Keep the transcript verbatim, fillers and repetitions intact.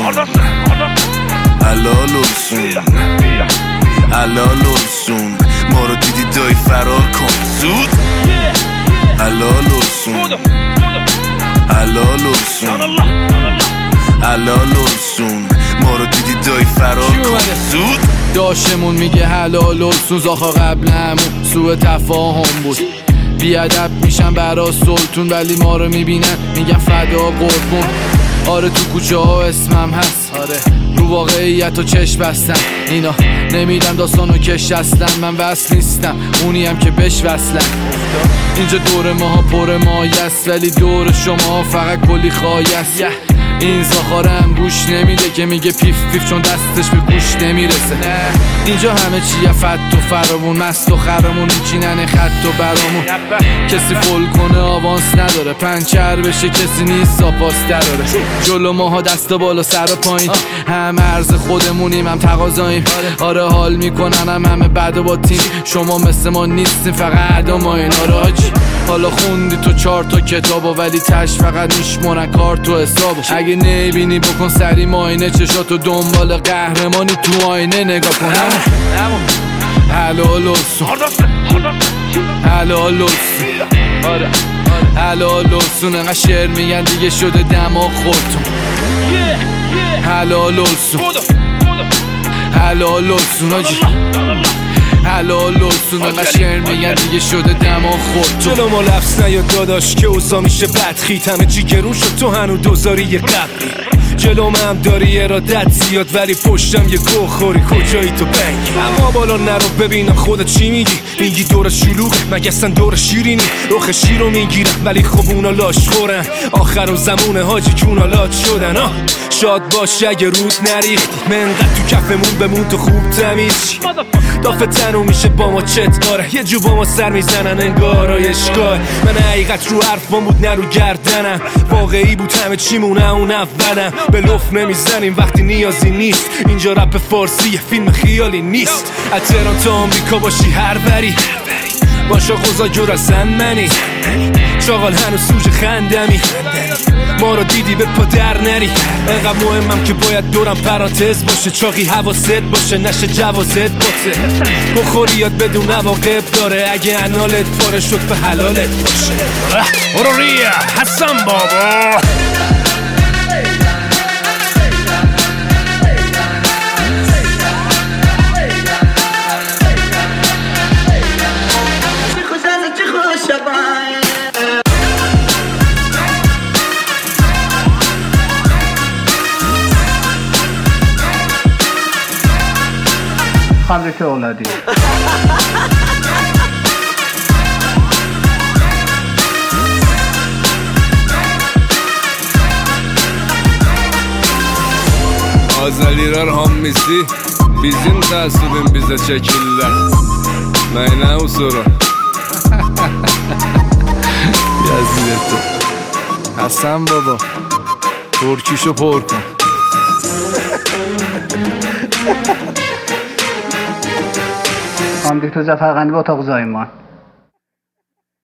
حلال olsun حلال olsun ما رو دیدی دایی فرار کن زود حلال olsun حلال olsun حلال olsun ما رو دیدی دایی فرار کن زود داشتمون میگه حلال olsun زاخا قبلمون سوء تفاهم بود بیادب میشن برا سلطون ولی ما رو میبینن میگن فدا قربون آره تو کوچه ها اسمم هست آره رو واقعیت و چشم بستم اینا نمیدم داستانو کش اصلا من وصل نیستم اونی هم که بش وصلن اینجا دور ماها پر مایست ولی دور شما فقط کلی خایست این زاخارم گوش نمیده که میگه پیف پیف چون دستش به گوش نمیرسه اینجا همه چیه فت و فرامون مست و خرامون میچینن خط و برامون کسی فول کنه آوانس نداره پنچر بشه کسی نیست ساپاس دراره جلو ماها دست بالا سر و پایین هم عرض خودمونیم هم تقاضاییم آره حال میکنن هم همه بد و با تیم شما مثل ما نیستیم فقط عدا ما این آراجی حالا خوندی تو چهار تا کتابو ولی تش فقط میشمونن کار تو حسابو اگه نبینی بکن سری ماینه چشاتو دنبال قهرمانی تو آینه نگاه کن حلال olsun حلال olsun حلال olsun انقدر شعر میگن دیگه شده دماغ خودتون حلال olsun حلال olsun آجی حلال olsun انقدر شعر میگن دیگه شده دماغ خودتون جلو ما لفظ نیا داداش که اوضاع میشه بدخیت همه چی گرون شد تو هنو دوزاری یه قبلی جلو هم داری ارادت زیاد ولی پشتم یه گو خوری کجایی تو بنگی اما بالا نرو ببینم خودت چی میگی میگی دور شلوغ مگستن دور شیرینی رخ شیرو میگیرم ولی خب اونا لاش خورن آخر و زمونه حاجی کونالات شدن آه شاد باش اگه رود نریختی منقدر تو کفمون بمون تو خوب تمیز دافه تنو میشه با ما چت آره یه جو با ما سر میزنن انگار اشکال من حقیقت رو حرفان بود نه رو گردنم واقعی بود همه چیمونه اون اولم به لف نمیزنیم وقتی نیازی نیست اینجا رپ فارسی یه فیلم خیالی نیست از تهران تا آمریکا باشی هر بری باشا خوزا جور زن منی شاغل هنوز سوژه خندمی ما رو دیدی به پا در نری انقدر مهمم که باید دورم پرانتز باشه چاقی حواست باشه نشه جوازت باشه بخوری یاد بدون عواقب داره اگه انالت پاره شد به حلالت باشه برو ریا حسن بابا خمرك أولادي Azaliler hammisi bizim tasibin bize çekirler Neyne usuru Yazıyeti Hasan baba Turkişo پر کن خانم دکتر ظفرقندی با اتاق زایمان